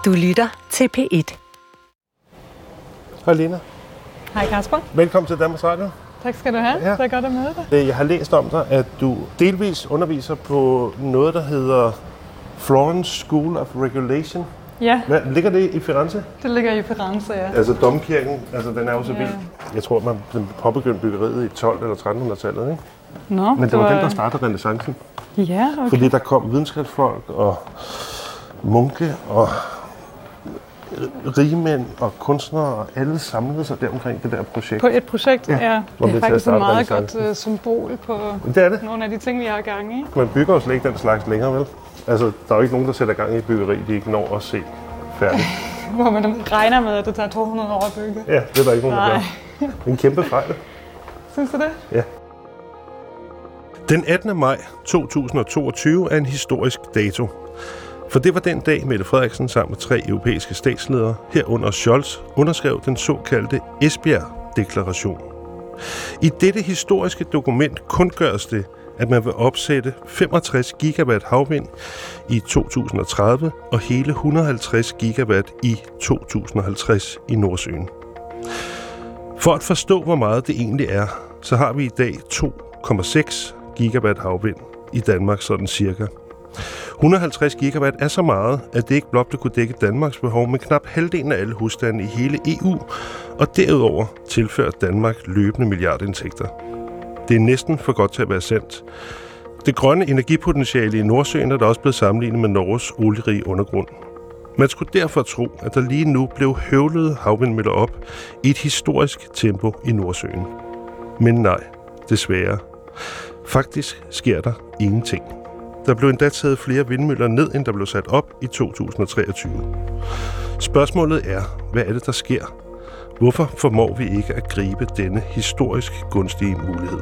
Du lytter til P1. Hej Lena. Hej Kasper. Velkommen til Danmarks Radio. Tak skal du have. Ja. Det er godt at møde dig. Jeg har læst om dig, at du delvis underviser på noget, der hedder Florence School of Regulation. Ja. Ligger det i Firenze? Det ligger i Firenze, ja. Altså domkirken, den er jo så vild. Jeg tror, den påbegyndte byggeriet i 12 eller 1300-tallet, ikke? Nå, men det var den, der startede renæssancen. Ja, okay. Fordi der kom videnskabsfolk og munke og rigmænd og kunstnere, og alle samlede sig der omkring det der projekt. På et projekt, ja. Det er faktisk et meget godt symbol på nogle af de ting, vi har gang i. Man bygger jo slet ikke den slags længere, vel? Altså, der er jo ikke nogen, der sætter gang i byggeri, de ikke når at se færdigt. Hvor man regner med, at det tager 200 år at bygge. Ja, det er der ikke nogen, der gør. Det er en kæmpe fejl. Synes du det? Ja. Den 18. maj 2022 er en historisk dato. For det var den dag, Mette Frederiksen sammen med 3 europæiske statsledere, herunder Scholz, underskrev den såkaldte Esbjerg-deklaration. I dette historiske dokument kundgøres det, at man vil opsætte 65 gigawatt havvind i 2030 og hele 150 gigawatt i 2050 i Nordsøen. For at forstå, hvor meget det egentlig er, så har vi i dag 2,6 gigawatt havvind i Danmark, sådan cirka. 150 gigawatt er så meget, at det ikke blot kunne dække Danmarks behov, men knap halvdelen af alle husstande i hele EU, og derudover tilfører Danmark løbende milliardindtægter. Det er næsten for godt til at være sandt. Det grønne energipotentiale i Nordsøen er der også blevet sammenlignet med Norges olierige undergrund. Man skulle derfor tro, at der lige nu blev høvlede havvindmøller op i et historisk tempo i Nordsøen. Men nej, desværre. Faktisk sker der ingenting. Der blev endda taget flere vindmøller ned, end der blev sat op i 2023. Spørgsmålet er, hvad er det, der sker? Hvorfor formår vi ikke at gribe denne historisk gunstige mulighed?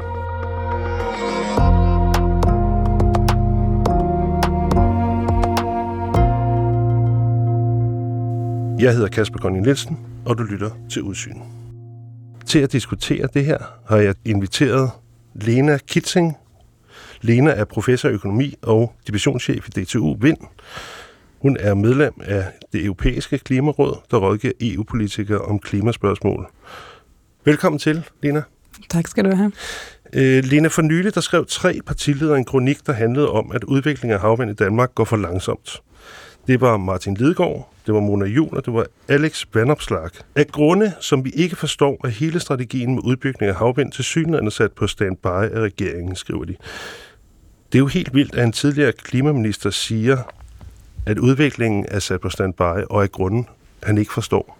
Jeg hedder Kasper Conning Nielsen, og du lytter til Udsyn. Til at diskutere det her har jeg inviteret Lena Kitzing. Lena er professor i økonomi og divisionschef i DTU Vind. Hun er medlem af det europæiske klimaråd, der rådgiver EU-politikere om klimaspørgsmål. Velkommen til, Lena. Tak skal du have. Lena, for nylig der skrev 3 partiledere en kronik, der handlede om, at udviklingen af havvind i Danmark går for langsomt. Det var Martin Lidegaard, det var Mona Juul, og det var Alex Vanopslagh. Af grunde, som vi ikke forstår, at hele strategien med udbygning af havvind tilsyneladende sat på standby af regeringen, skriver de. Det er jo helt vildt, at en tidligere klimaminister siger, at udviklingen er sat på standby, og af grunden, han ikke forstår.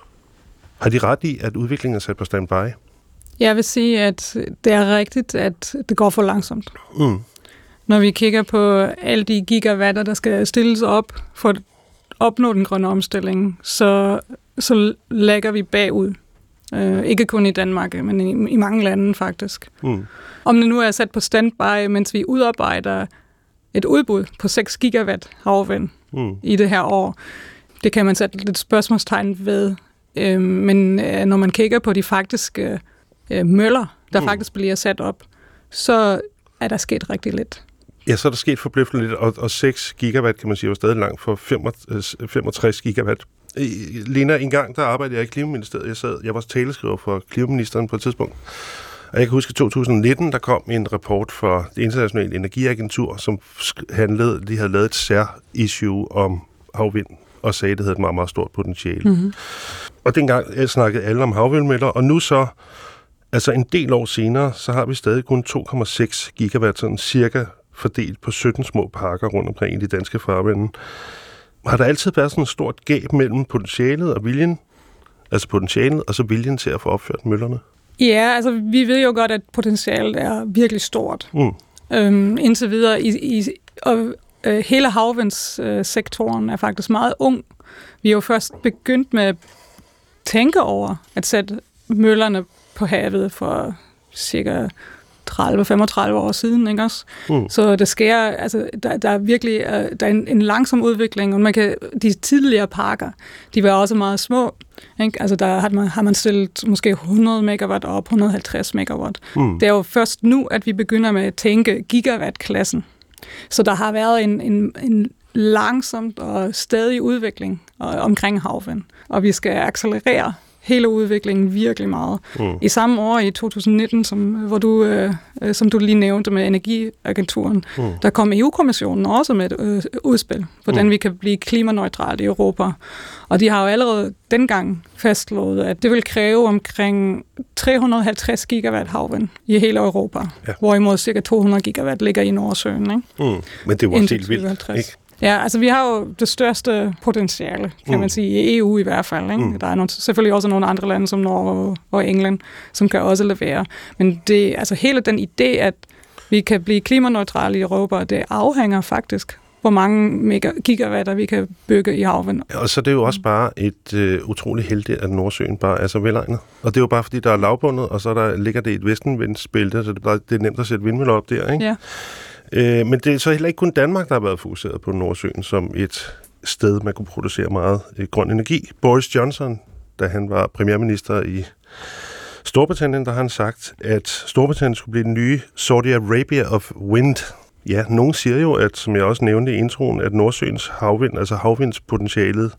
Har de ret i, at udviklingen er sat på standby? Jeg vil sige, at det er rigtigt, at det går for langsomt. Når vi kigger på alle de gigawatter, der skal stilles op for at opnå den grønne omstilling, så lægger vi bagud. Ikke kun i Danmark, men i mange lande faktisk. Om det nu er sat på standby, mens vi udarbejder et udbud på 6 gigawatt havvind i det her år, det kan man sætte lidt spørgsmålstegn ved. Men når man kigger på de faktiske møller, der faktisk bliver sat op, så er der sket rigtig lidt. Ja, så er der sket forbløffende lidt, og 6 gigawatt, kan man sige, var stadig langt for 65 gigawatt. Lena, en gang der arbejdede jeg i Klimaministeriet. Jeg var taleskriver for klimaministeren på et tidspunkt. Og jeg kan huske, at i 2019, der kom en rapport fra det internationale energiagentur, som de havde lavet et sær-issue om havvind, og sagde, at det havde et meget, meget stort potentiale. Og dengang snakkede alle om havvindmøller, og nu så, altså en del år senere, så har vi stadig kun 2,6 gigawatt, sådan cirka fordelt på 17 små parker rundt omkring i de danske farvande. Har der altid været sådan et stort gab mellem potentialet og viljen, altså potentialet og så viljen til at få opført møllerne? Ja, altså vi ved jo godt, at potentialet er virkelig stort. Indtil videre, hele havvindssektoren er faktisk meget ung. Vi er jo først begyndt med at tænke over at sætte møllerne på havet for cirka 30-35 år siden, ikke også? Så det sker, altså der er virkelig der er en langsom udvikling, og de tidligere parker, de var også meget små, ikke? Altså der har man stillet måske 100 megawatt op, 150 megawatt. Det er jo først nu, at vi begynder med at tænke gigawatt-klassen. Så der har været en langsomt og stadig udvikling omkring havvind, og vi skal accelerere hele udviklingen virkelig meget. I samme år, i 2019, som du lige nævnte med Energiagenturen, der kom EU-kommissionen også med et udspil, hvordan vi kan blive klimaneutrale i Europa. Og de har jo allerede dengang fastslået, at det vil kræve omkring 350 gigawatt havvind i hele Europa, hvorimod cirka 200 gigawatt ligger i Nordsøen. Ikke? Men det er jo også helt vildt, ikke? Ja, altså vi har jo det største potentiale, kan man sige, i EU i hvert fald. Ikke? Der er selvfølgelig også nogle andre lande, som Norge og England, som kan også levere. Men det, altså hele den idé, at vi kan blive klimaneutrale i Europa, det afhænger faktisk, hvor mange gigawatter vi kan bygge i havvind. Og så er det jo også bare et utroligt heldigt, at Nordsøen bare er så velegnet. Og det er jo bare, fordi der er lavbundet, og så ligger det i et vestenvindsbælte, så det er nemt at sætte vindmøller op der, ikke? Ja. Men det er så heller ikke kun Danmark, der har været fokuseret på Nordsøen som et sted, man kunne producere meget grøn energi. Boris Johnson, da han var premierminister i Storbritannien, der har han sagt, at Storbritannien skulle blive den nye Saudi Arabia of Wind. Ja, nogen siger jo, at, som jeg også nævnte i introen, at Nordsøens havvind, altså havvindspotentialet,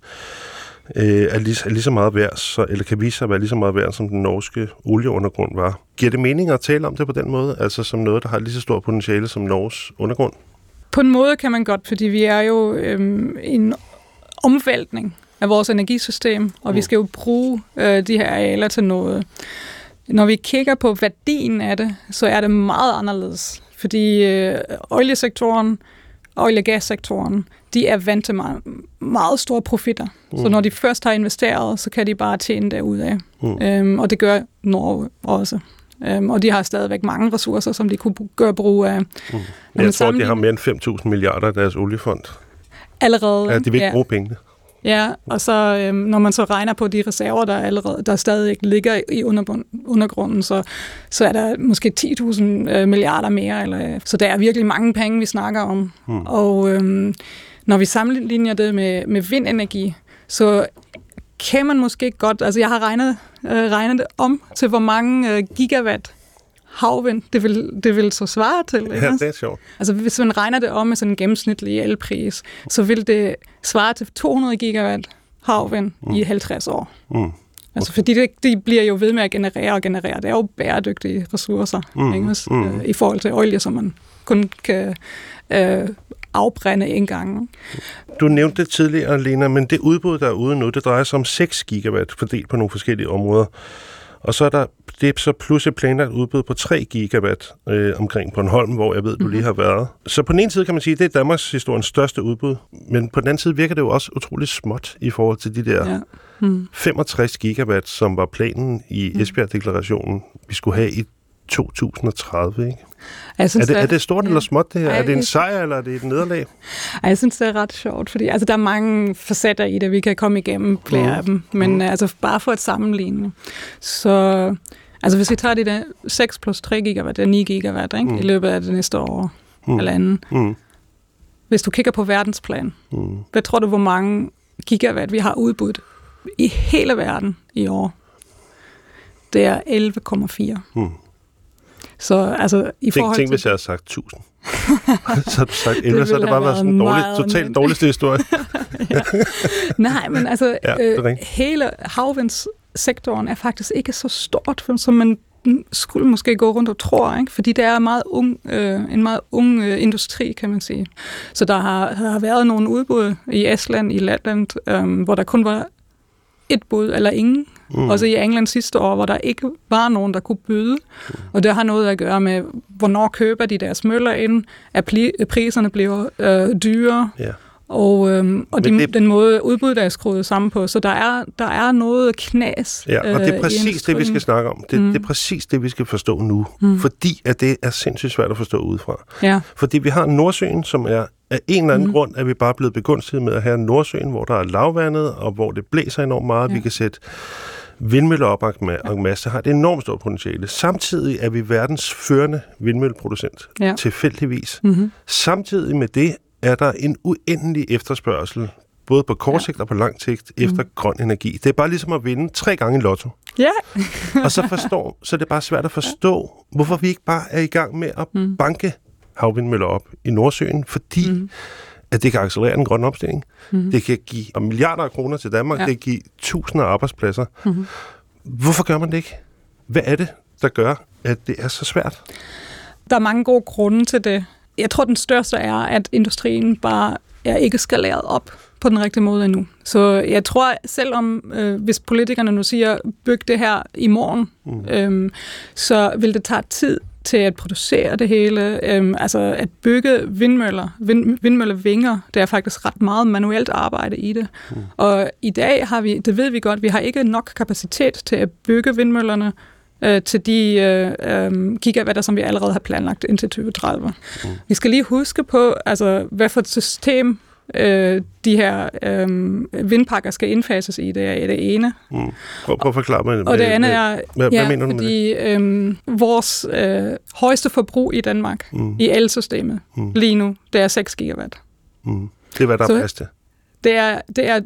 er lige så meget værd, eller kan vise sig at være lige så meget værd, som den norske olieundergrund var. Giver det mening at tale om det på den måde, altså som noget, der har lige så stort potentiale som Norges undergrund? På en måde kan man godt, fordi vi er jo en omvæltning af vores energisystem, og vi skal jo bruge de her arealer til noget. Når vi kigger på værdien af det, så er det meget anderledes, fordi oliesektoren, olie- og gassektoren, de er vant til meget store profitter. Så når de først har investeret, så kan de bare tjene derud af. Og det gør Norge også. Og de har stadigvæk mange ressourcer, som de kunne gøre brug af. Jeg tror, de har mere end 5.000 milliarder af deres oliefond. Allerede. Ja, de vil ikke bruge pengene. Ja, og så når man så regner på de reserver, der stadig ligger i undergrunden, så er der måske 10.000 milliarder mere. Så der er virkelig mange penge, vi snakker om. Og når vi sammenligner det med vindenergi, så kan man måske godt, altså jeg har regnet det om til, hvor mange gigawatt havvind det vil så svare til. Ikke? Ja, det er sjovt. Altså hvis man regner det om med sådan en gennemsnitlig elpris, så vil det svare til 200 gigawatt havvind i 50 år. Altså fordi de bliver jo ved med at generere. Det er jo bæredygtige ressourcer, ikke? I forhold til olie, som man kun kan afbrænde en gang. Du nævnte det tidligere, Lena, men det udbud, der er ude nu, det drejer sig om 6 gigawatt fordelt på nogle forskellige områder. Og så er der det så plus et planlagt udbud på 3 gigawatt omkring Bornholm, hvor jeg ved, du lige har været. Så på den ene side kan man sige, at det er Danmarks historiens største udbud, men på den anden side virker det jo også utroligt småt i forhold til de der 65 gigawatt, som var planen i Esbjerg-deklarationen, vi skulle have i 2030, ikke? Er det stort eller småt det her? Er det en sejr, eller er det et nederlag? Jeg synes, det er ret sjovt, fordi altså, der er mange facetter i det, vi kan komme igennem flere af dem, men altså bare for at sammenligne. Så altså, hvis vi tager det der 6 plus 3 gigawatt, det er 9 gigawatt, ikke? I løbet af det næste år eller anden. Hvis du kigger på verdensplan, hvad tror du, hvor mange gigawatt vi har udbudt i hele verden i år? Det er 11,4. Så altså i forhold til... Tænk, hvis jeg havde sagt 1000. Så har du sagt 11, så har det bare været sådan en totalt dårligste historie. Nej, men altså hele havvindssektoren er faktisk ikke så stort, som man skulle måske gå rundt og tror, ikke? Fordi det er en meget ung industri, kan man sige. Så der har været nogle udbud i Estland, i Letland, hvor der kun var et bud eller ingen. Også i England sidste år, hvor der ikke var nogen, der kunne byde. Og det har noget at gøre med, hvornår køber de deres møller ind, at priserne bliver dyre, og den måde udbuddet er skruet sammen på. Så der er noget knas. Ja, og det er præcis det, vi skal snakke om. Det er præcis det, vi skal forstå nu. Fordi at det er sindssygt svært at forstå udefra. Ja. Fordi vi har Nordsøen, som er af en eller anden grund, at vi bare er blevet begunstiget med at have Nordsøen, hvor der er lavvandet, og hvor det blæser enormt meget. Vi kan sætte vindmøller op og masse har et enormt stort potentiale. Samtidig er vi verdens førende vindmølleproducent, tilfældigvis. Samtidig med det er der en uendelig efterspørgsel, både på kort sigt og på lang sigt, efter grøn energi. Det er bare ligesom at vinde 3 gange i lotto. Ja. Og så er det bare svært at forstå, hvorfor vi ikke bare er i gang med at banke havvindmøller op i Nordsøen, fordi at det kan accelerere den grønne omstilling. Det kan give milliarder af kroner til Danmark. Det kan give tusinder af arbejdspladser. Hvorfor gør man det ikke? Hvad er det, der gør, at det er så svært? Der er mange gode grunde til det. Jeg tror, den største er, at industrien bare er ikke skaleret op på den rigtige måde endnu. Så jeg tror, selvom hvis politikerne nu siger, byg det her i morgen, så vil det tage tid til at producere det hele. Altså at bygge vindmøllevinger, det er faktisk ret meget manuelt arbejde i det. Og i dag har vi, det ved vi godt, vi har ikke nok kapacitet til at bygge vindmøllerne til de gigawatter, som vi allerede har planlagt indtil 2030. Vi skal lige huske på, altså, hvad for et system de her vindparker skal indfases i. Det er det ene. Prøv at forklare mig. Og det andet er, hvad mener du fordi vores højeste forbrug i Danmark, i elsystemet, lige nu, det er 6 gigawatt. Det er, hvad der er plads til. Det er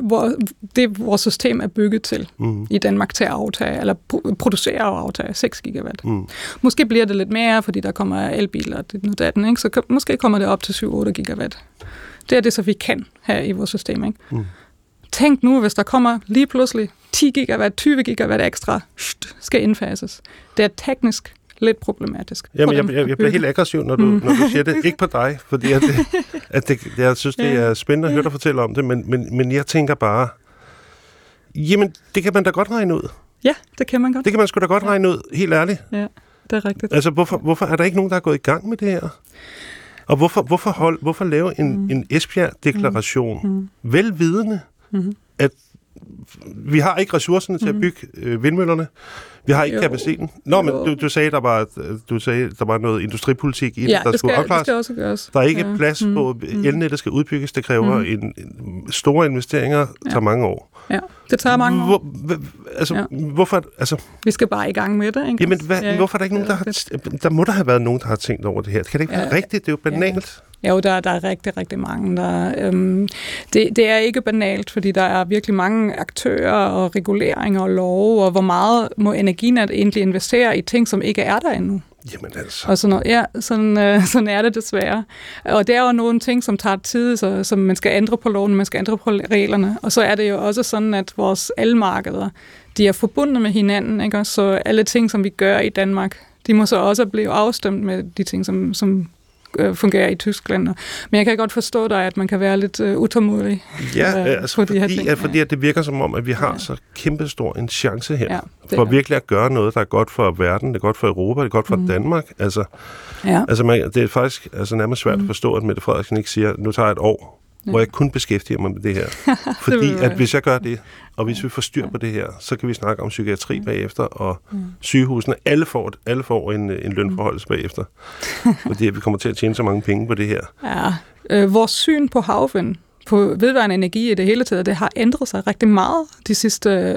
vores system er bygget til i Danmark til at aftage, eller producere og aftage 6 gigawatt. Måske bliver det lidt mere, fordi der kommer elbiler og det, ikke? Så måske kommer det op til 7-8 gigawatt. Det er det, så vi kan her i vores system. Ikke? Tænk nu, hvis der kommer lige pludselig 10 gigawatt, 20 gigawatt ekstra, skal indfases. Det er teknisk lidt problematisk. Jamen, jeg bliver helt aggressiv, når du siger det. Ikke på dig, fordi jeg synes, det er spændende at høre dig fortælle om det, men jeg tænker bare, jamen, det kan man da godt regne ud. Ja, det kan man godt. Det kan man sgu da godt regne ud, helt ærligt. Ja, det er rigtigt. Altså, hvorfor er der ikke nogen, der er gået i gang med det her? Og hvorfor lave en Esbjerg-deklaration, velvidende, at vi har ikke ressourcerne til at bygge vindmøllerne, vi har ikke kapaciteten. Nå, men du sagde, der var noget industripolitik i det, der skulle afklares. Det skal også gøres. Der er ikke plads på, elnettet skal udbygges, det kræver en store investeringer, tager mange år. Ja, det tager mange år. Hvorfor? Altså, vi skal bare i gang med det, ikke? Jamen, hvorfor er der ikke nogen, der har... Der må der have været nogen, der har tænkt over det her. Kan det ikke være rigtigt? Det er jo banalt. Jo, der er rigtig, rigtig mange. Det er ikke banalt, fordi der er virkelig mange aktører og reguleringer og love, og hvor meget må Energinet egentlig investere i ting, som ikke er der endnu. Jamen altså. Og sådan er det desværre. Og det er jo nogle ting, som tager tid, som man skal ændre på loven, man skal ændre på reglerne. Og så er det jo også sådan, at vores elmarkeder, de er forbundet med hinanden, ikke? Så alle ting, som vi gør i Danmark, de må så også blive afstemt med de ting, som fungerer i Tyskland. Men jeg kan godt forstå dig, at man kan være lidt utålmodig på de her ting. Fordi at det virker som om, at vi har så kæmpestor en chance her, for virkelig at gøre noget, der er godt for verden, det er godt for Europa, det er godt for Danmark. Altså, det er faktisk nærmest svært at forstå, at Mette Frederiksen ikke siger, nu tager jeg et år, hvor jeg kun beskæftiger mig med det her. Fordi at hvis jeg gør det, og hvis vi får styr på det her, så kan vi snakke om psykiatri bagefter, og sygehusene, alle får en lønforholdelse bagefter. Fordi vi kommer til at tjene så mange penge på det her. Ja, vores syn på havvind, på vedvarende energi i det hele taget, det har ændret sig rigtig meget de sidste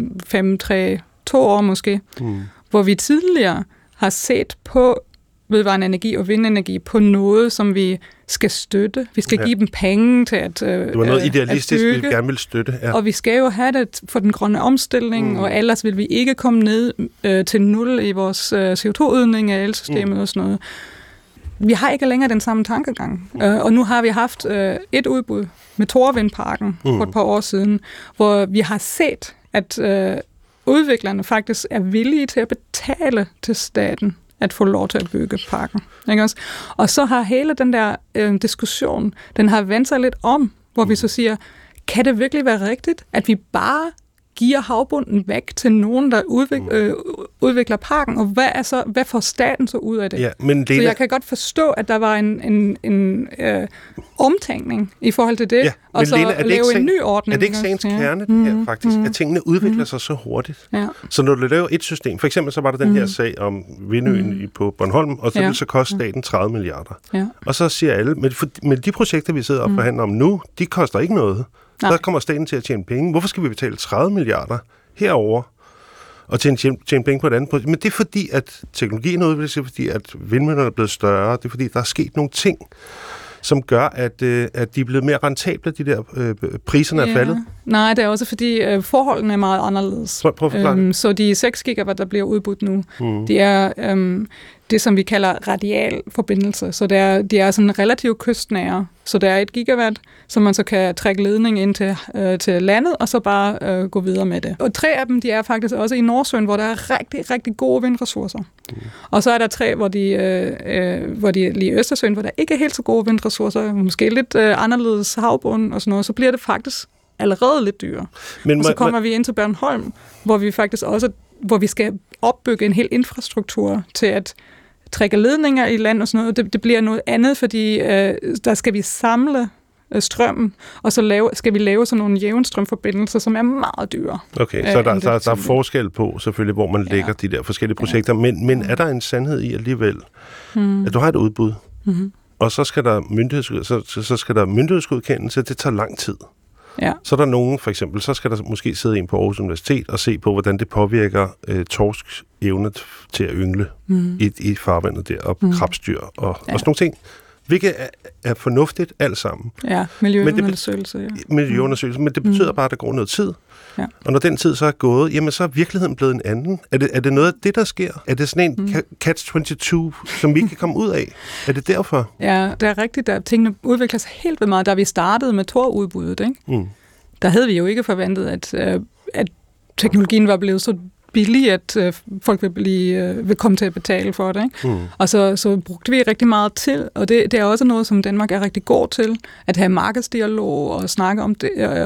2 år måske, hvor vi tidligere har set på vedvarende energi og vindenergi på noget, som vi skal støtte. Vi skal give dem penge til at det var noget idealistisk, vi gerne vil støtte. Ja. Og vi skal jo have det for den grønne omstilling, og ellers vil vi ikke komme ned til 0 i vores CO2-udledning af elsystemet og sådan noget. Vi har ikke længere den samme tankegang. Og nu har vi haft et udbud med Thorvindparken for et par år siden, hvor vi har set, at udviklerne faktisk er villige til at betale til staten at få lov til at bygge parken. Ikke også? Og så har hele den der diskussion, den har vendt sig lidt om, hvor vi så siger, kan det virkelig være rigtigt, at vi bare giver havbunden væk til nogen, der udvikler parken, og hvad får staten så ud af det? Ja, men Lena, så jeg kan godt forstå, at der var en omtænkning i forhold til det, og så Lena, lave en ny ordning. Er det ikke sagens kerne, det her faktisk, at tingene udvikler sig så hurtigt? Ja. Så når du laver et system, for eksempel så var der den her sag om Vindøen på Bornholm, og så vil så koste staten 30 milliarder. Ja. Og så siger alle, men de projekter, vi sidder og forhandler om nu, de koster ikke noget. Der kommer staten til at tjene penge. Hvorfor skal vi betale 30 milliarder herover og tjene penge på et andet projekt? Men det er fordi, at teknologien er udviklet, det er fordi, at vindmøllerne er blevet større, det er fordi, der er sket nogle ting, som gør, at de er blevet mere rentable, de der priserne er faldet. Nej, det er også fordi, forholdene er meget anderledes. Prøv at forklare. Så de 6 gigawatt, der bliver udbudt nu, de er det, som vi kalder radial forbindelse. Så de er sådan relativt kystnære. Så der er 1 gigawatt, som man så kan trække ledning ind til landet, og så bare gå videre med det. Og 3 af dem, de er faktisk også i Nordsøen, hvor der er rigtig, rigtig gode vindressourcer. Og så er der 3, hvor de er lige i Østersøen, hvor der ikke er helt så gode vindressourcer, måske lidt anderledes havbund og sådan noget, så bliver det faktisk allerede lidt dyrere. Og så kommer vi ind til Bornholm, hvor vi faktisk også hvor vi skal opbygge en hel infrastruktur til at trække ledninger i land og sådan noget. Det bliver noget andet, fordi der skal vi samle strømmen, og så skal vi lave sådan nogle jævnstrømforbindelser, som er meget dyre. Okay, så der er forskel på selvfølgelig, hvor man lægger de der forskellige projekter, men er der en sandhed i alligevel, at du har et udbud, og så skal der myndighedsgodkendelse, det tager lang tid. Ja. Så er der nogen, for eksempel, så skal der måske sidde en på Aarhus Universitet og se på, hvordan det påvirker torsks evne til at yngle i farvandet der, og krabstyr og sådan nogle ting. Hvilket er fornuftigt alt sammen. Ja, miljøundersøgelse. Miljøundersøgelse, men det betyder bare, at der går noget tid. Ja. Og når den tid så er gået, jamen så er virkeligheden blevet en anden. Er det noget af det, der sker? Er det sådan en catch-22, som vi kan komme ud af? Er det derfor? Ja, det er rigtigt, at tingene udvikler sig helt vildt meget. Da vi startede med Thor-udbuddet, ikke? Der havde vi jo ikke forventet, at teknologien var blevet så billig, at folk vil komme til at betale for det. Ikke? Og så brugte vi rigtig meget til, og det er også noget, som Danmark er rigtig god til, at have markedsdialog og snakke om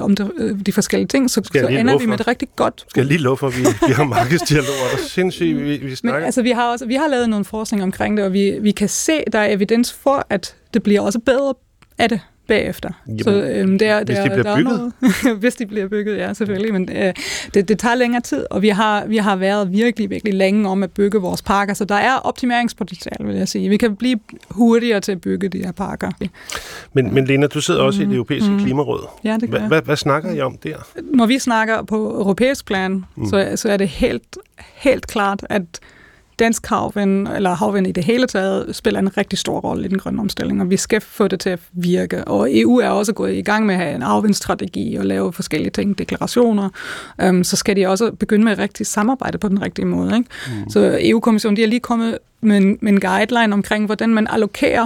de forskellige ting, så ender vi med det rigtig godt. Skal jeg lige love for, at vi har markedsdialog, og det er sindssygt, vi snakker. Men, altså, vi har lavet noget forskning omkring det, og vi kan se, der er evidens for, at det bliver også bedre af det bagefter. Jamen, så, hvis de bliver bygget? Hvis de bliver bygget, ja, selvfølgelig. Men det tager længere tid, og vi har været virkelig, virkelig længe om at bygge vores parker, så der er optimeringspotentiale, vil jeg sige. Vi kan blive hurtigere til at bygge de her parker. Men Lena, du sidder også i det europæiske klimaråd. Ja, det gør Hvad snakker I om der? Når vi snakker på europæisk plan, så er det helt klart, at dansk havvind, eller havvind i det hele taget, spiller en rigtig stor rolle i den grønne omstilling, og vi skal få det til at virke. Og EU er også gået i gang med at have en havvindstrategi og lave forskellige ting, deklarationer. Så skal de også begynde med rigtig samarbejde på den rigtige måde. Ikke? Så EU-kommissionen, de er lige kommet med en guideline omkring, hvordan man allokerer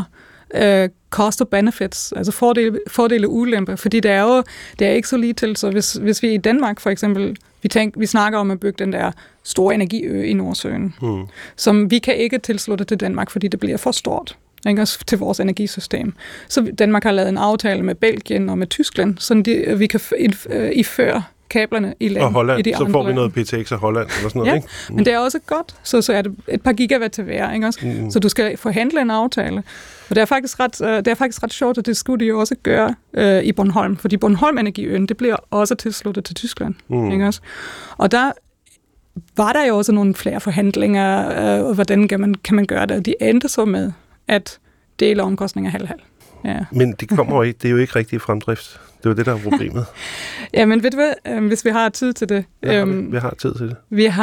cost og benefits, altså fordele og ulemper, fordi det er ikke så lige til, så hvis vi i Danmark for eksempel, vi snakker om at bygge den der store energiø i Nordsøen, som vi kan ikke tilslutte til Danmark, fordi det bliver for stort, ikke? Også til vores energisystem. Så Danmark har lavet en aftale med Belgien og med Tyskland, så vi kan indføre kablerne i land. Og Holland, i de så får vi lande. noget PTX af Holland eller sådan noget, ikke? Men det er også godt, så er det et par gigawatt til hver, ikke også? Så du skal forhandle en aftale. Og det er faktisk ret sjovt, at det skulle de jo også gøre i Bornholm, fordi Bornholm-energiøen, det bliver også tilsluttet til Tyskland, ikke også? Og der var der jo også nogle flere forhandlinger, og hvordan kan man gøre det? Og de endte så med at dele omkostninger halv-halv. Ja. Men det kommer jo ikke, det er jo ikke rigtig fremdrift. Det er jo det, der er problemet. Ja, men ved du hvad, hvis vi har tid til det. Vi har tid til det.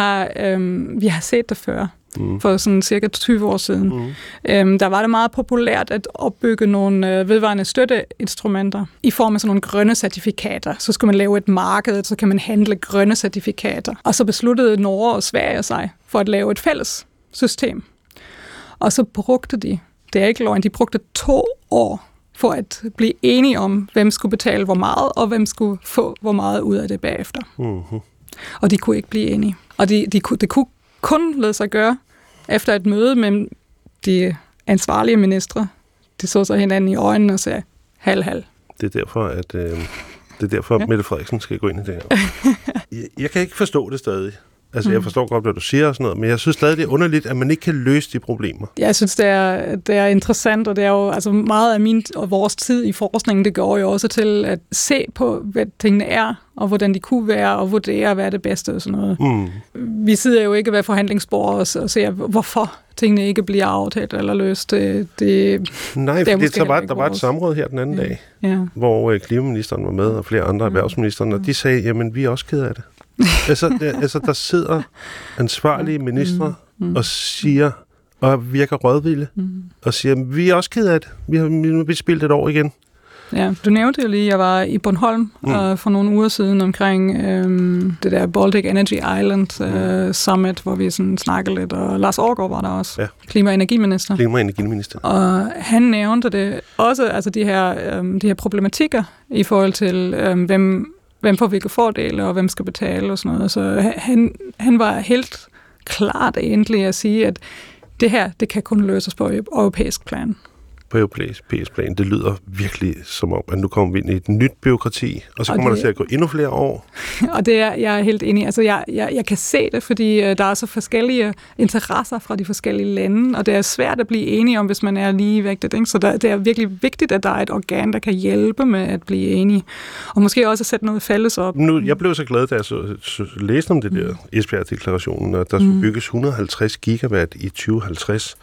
Vi har set det før, for sådan cirka 20 år siden. Der var det meget populært at opbygge nogle vedvarende støtteinstrumenter i form af sådan nogle grønne certifikater. Så skulle man lave et marked, så kan man handle grønne certifikater. Og så besluttede Norge og Sverige sig for at lave et fælles system. Og så brugte det er ikke løgn, de brugte 2 år for at blive enige om, hvem skulle betale hvor meget, og hvem skulle få hvor meget ud af det bagefter. Og de kunne ikke blive enige. Og det kunne kun lade sig gøre efter et møde med de ansvarlige ministre. De så sig hinanden i øjnene og sagde, halv-halv. Det er derfor, at Mette Frederiksen skal gå ind i det her. Jeg kan ikke forstå det stadig. Altså, jeg forstår godt, hvad du siger og sådan noget, men jeg synes stadig, det er underligt, at man ikke kan løse de problemer. Jeg synes, det er interessant, og det er jo altså meget af min og vores tid i forskningen, det går jo også til at se på, hvad tingene er, og hvordan de kunne være, og vurdere, hvad er det bedste og sådan noget. Vi sidder jo ikke ved forhandlingsbordet og ser, hvorfor tingene ikke bliver aftalt eller løst. Nej, fordi der var et samråd her den anden dag, hvor klimaministeren var med, og flere andre erhvervsministeren, og de sagde, jamen, vi er også ked af det. altså, der sidder ansvarlige ministre og siger, og virker rådvilde, og siger, vi er også ked af det. Vi har spildt et år igen. Ja, du nævnte jo lige, at jeg var i Bornholm for nogle uger siden omkring det der Baltic Energy Island Summit, hvor vi sådan snakkede lidt, og Lars Aagaard var der også, klima- og energiminister. Og han nævnte det også, altså de her problematikker i forhold til, hvem får hvilke fordele, og hvem skal betale og sådan noget. Så han var helt klart egentlig at sige, at det her, det kan kun løses på europæisk plan. På europæisk plan. Det lyder virkelig som om, at nu kommer vi ind i et nyt bureaukrati, og så kommer der til at gå endnu flere år. Og det er jeg er helt enig i. Altså, jeg kan se det, fordi der er så forskellige interesser fra de forskellige lande, og det er svært at blive enige om, hvis man er ligevægtet. Ikke? Så det er virkelig vigtigt, at der er et organ, der kan hjælpe med at blive enige. Og måske også at sætte noget fælles op. Jeg blev så glad, da jeg læste om det der Esbjerg-deklarationen, at der skulle bygges 150 gigawatt i 2050.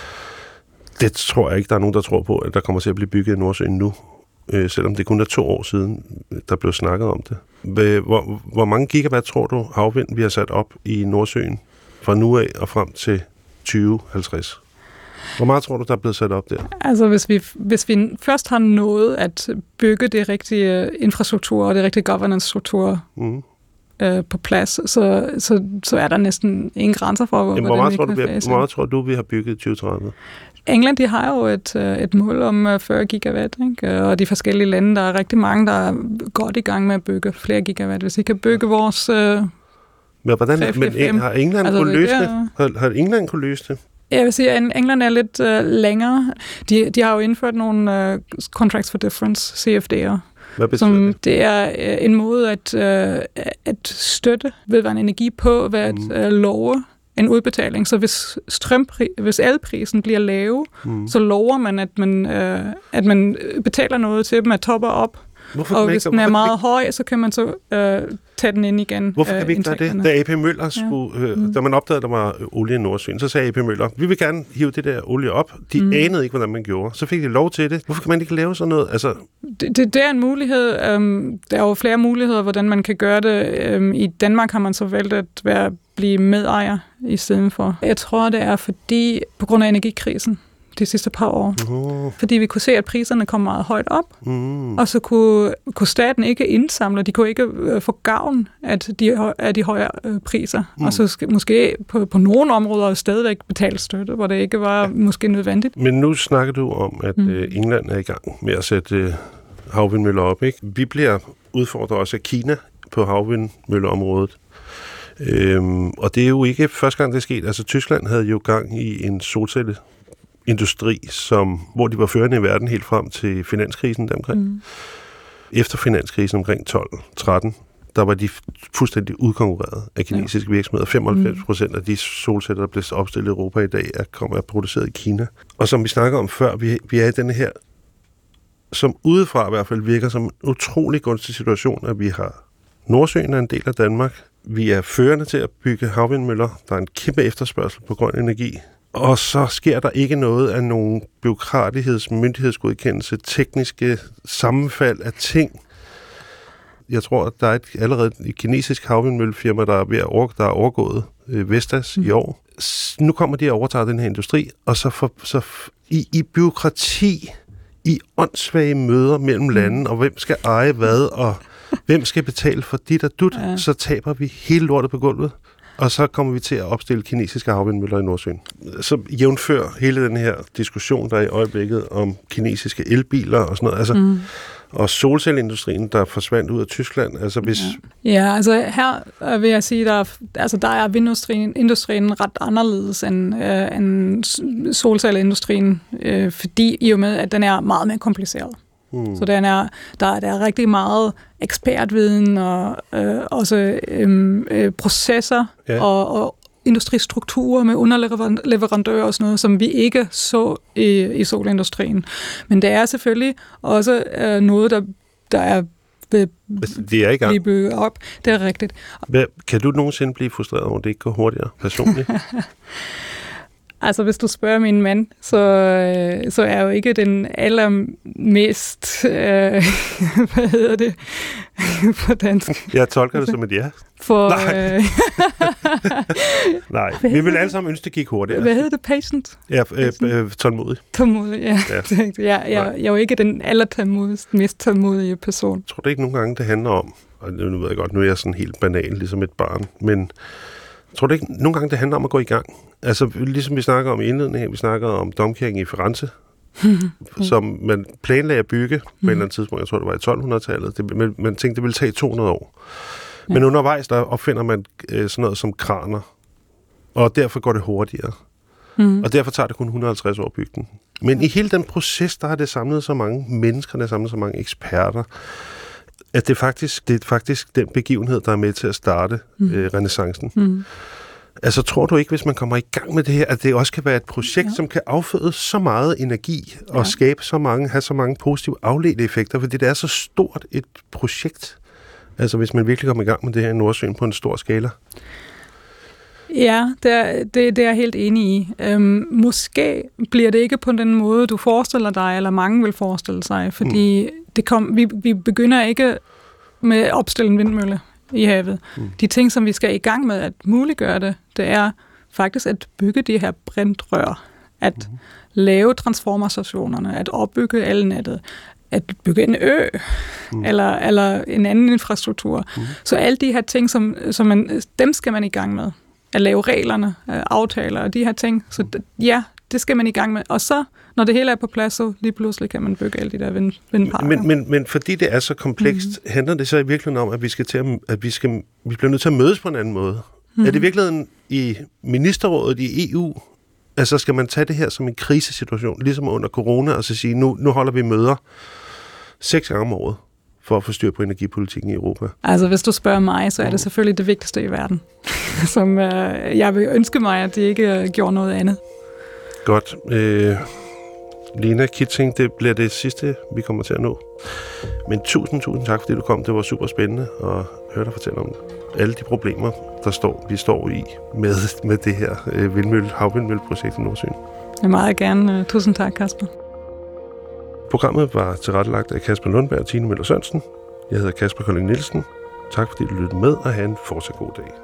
Det tror jeg ikke, der er nogen, der tror på, at der kommer til at blive bygget i Nordsøen nu, selvom det kun er 2 år siden, der blev snakket om det. Hvor mange gigawatt tror du havvind, vi har sat op i Nordsøen fra nu af og frem til 2050? Hvor meget tror du, der er blevet sat op der? Altså, hvis vi først har nået at bygge det rigtige infrastruktur og det rigtige governance-struktur på plads, så er der næsten ingen grænser for, hvordan vi kan fase. Hvor meget tror du, vi har bygget i 2030? England, de har jo et mål om 40 gigawatt, ikke? Og de forskellige lande, der er rigtig mange, der er godt i gang med at bygge flere gigawatt. Hvis I kan bygge vores... Men har England kunnet løse det? Har England kunnet løse det? Jeg vil sige, at England er lidt længere. De har jo indført nogle Contracts for Difference, CFD'er. Hvad betyder det? Det er en måde at støtte vedvarende energi på ved at love en udbetaling. Så hvis elprisen bliver lav, så lover man, at man betaler noget til dem, at topper op. Og hvis den er meget høj, så kan man så tage den ind igen. Hvorfor kan vi ikke gøre det? Da AP Møller da man opdagede, at der var olie i Nordsøen, så sagde AP Møller, vi vil gerne hive det der olie op. De anede ikke, hvordan man gjorde. Så fik de lov til det. Hvorfor kan man ikke lave sådan noget? Altså... Det er en mulighed. Der er jo flere muligheder, hvordan man kan gøre det. I Danmark har man så valgt at blive medejer i stedet for. Jeg tror, det er fordi, på grund af energikrisen, de sidste par år. Fordi vi kunne se, at priserne kom meget højt op, og så kunne staten ikke indsamle, de kunne ikke få gavn af de højere priser. Og så måske på nogle områder stadigvæk betale støtte, hvor det ikke var måske nødvendigt. Men nu snakker du om, at England er i gang med at sætte havvindmøller op, ikke? Vi bliver udfordret også af Kina på havvindmølleområdet. Og det er jo ikke første gang, det er sket. Altså, Tyskland havde jo gang i en solcelleindustri, hvor de var førende i verden helt frem til finanskrisen omkring. Efter finanskrisen omkring 12-13, der var de fuldstændig udkonkurreret af kinesiske virksomheder. 95% af de solceller, der blev opstillet i Europa i dag, er produceret i Kina. Og som vi snakker om før, vi er i denne her, som udefra i hvert fald virker som en utrolig gunstig situation, at vi har Nordsøen er en del af Danmark. Vi er førende til at bygge havvindmøller. Der er en kæmpe efterspørgsel på grøn energi. Og så sker der ikke noget af nogen myndighedsgodkendelse, tekniske sammenfald af ting. Jeg tror, at der er allerede et kinesisk havvindmøllefirma, der er overgået Vestas i år. Nu kommer de og overtager den her industri, og så i bureaukrati, i åndssvage møder mellem lande, og hvem skal eje hvad, og hvem skal betale for dit og dut, så taber vi hele lortet på gulvet. Og så kommer vi til at opstille kinesiske havvindmøller i Nordsøen. Så jævnfør hele den her diskussion, der er i øjeblikket om kinesiske elbiler og sådan noget. Altså, og solcelleindustrien, der forsvandt ud af Tyskland. Altså hvis... Ja, altså her vil jeg sige, der er vindindustrien ret anderledes end solcelleindustrien, fordi i og med, at den er meget mere kompliceret. Så der er rigtig meget ekspertviden og også processer og industristrukturer med underleverandører og sådan noget, som vi ikke så i solindustrien. Men det er selvfølgelig også noget, der er det er i gang. Blive bygget op. Det er rigtigt. Kan du nogensinde blive frustreret over, at det ikke går hurtigere personligt? Altså, hvis du spørger min mand, så er jeg jo ikke den allermest, hvad hedder det på dansk? Jeg tolker det som et ja. Nej, vi vil alle sammen ønske, det gik hurtigere. Hvad hedder det? Patient? Ja, tålmodig. Tålmodig, ja. Jeg er jo ikke den mest tålmodige person. Jeg tror det ikke nogle gange, det handler om, og nu ved jeg godt, nu er jeg sådan helt banal, ligesom et barn, men jeg tror det ikke nogle gange, det handler om at gå i gang. Altså, ligesom vi snakker om i indledningen, vi snakker om domkirken i Firenze, som man planlagde at bygge på et eller andet tidspunkt, jeg tror det var i 1200-tallet, man tænkte, det ville tage 200 år. Men undervejs, der opfinder man sådan noget som kraner, og derfor går det hurtigere. Og derfor tager det kun 150 år at bygge den. Men i hele den proces, der har det samlet så mange mennesker, der har samlet så mange eksperter, at det er faktisk den begivenhed, der er med til at starte renæssancen. Altså, tror du ikke, hvis man kommer i gang med det her, at det også kan være et projekt, som kan afføde så meget energi og skabe have så mange positive afledte effekter, fordi det er så stort et projekt? Altså, hvis man virkelig kommer i gang med det her i Nordsøen på en stor skala? Ja, det er jeg helt enig i. Måske bliver det ikke på den måde, du forestiller dig, eller mange vil forestille sig, fordi vi begynder ikke med at opstille en vindmølle i havet. De ting, som vi skal i gang med at muliggøre det er faktisk at bygge de her brintrør, at lave transformerstationerne, at opbygge elnettet, at bygge en ø, eller en anden infrastruktur. Så alle de her ting, dem skal man i gang med. At lave reglerne, aftaler og de her ting. Så ja, det skal man i gang med. Og så, når det hele er på plads, så lige pludselig kan man bygge alle de der vindparker. Men fordi det er så komplekst, handler det så i virkeligheden om, at vi bliver nødt til at mødes på en anden måde? Er det i virkeligheden i ministerrådet i EU, altså skal man tage det her som en krisesituation, ligesom under corona, og så sige, nu holder vi møder 6 gange om året for at få styr på energipolitikken i Europa? Altså, hvis du spørger mig, så er det selvfølgelig det vigtigste i verden. Som jeg vil ønske mig, at de ikke gjorde noget andet. Godt. Lena Kitting, det bliver det sidste, vi kommer til at nå. Men tusind tak, fordi du kom. Det var super spændende at høre dig fortælle om alle de problemer, vi står i med det her havvindmølleprojekt i Nordsøen. Jeg meget gerne. Tusind tak, Kasper. Programmet var tilrettelagt af Kasper Lundberg og Tine Møller Sørensen. Jeg hedder Kasper Kolding Nielsen. Tak fordi du lyttede med, og have en fortsat god dag.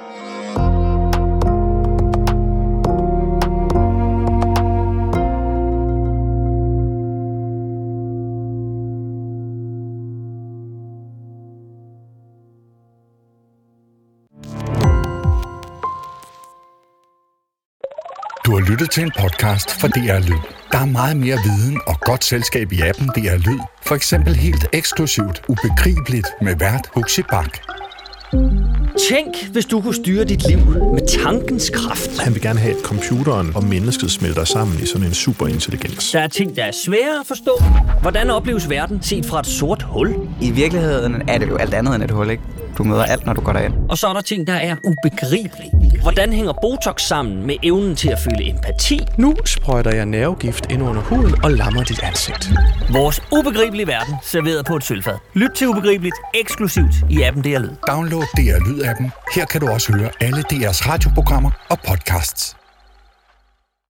Du har lyttet til en podcast fra DR Lyd. Der er meget mere viden og godt selskab i appen DR Lyd. For eksempel helt eksklusivt Ubegribeligt med vært Huxi Bach. Tænk, hvis du kunne styre dit liv med tankens kraft. Han vil gerne have, at computeren og mennesket smelter sammen i sådan en superintelligens. Der er ting, der er svære at forstå. Hvordan opleves verden set fra et sort hul? I virkeligheden er det jo alt andet end et hul, ikke? Du møder alt, når du går derind. Og så er der ting, der er ubegribelige. Hvordan hænger Botox sammen med evnen til at føle empati? Nu sprøjter jeg nervegift ind under huden og lammer dit ansigt. Vores ubegribelige verden serveret på et sølvfad. Lyt til Ubegribeligt eksklusivt i appen DR Lyd. Download DR Lyd-appen. Her kan du også høre alle DR's radioprogrammer og podcasts.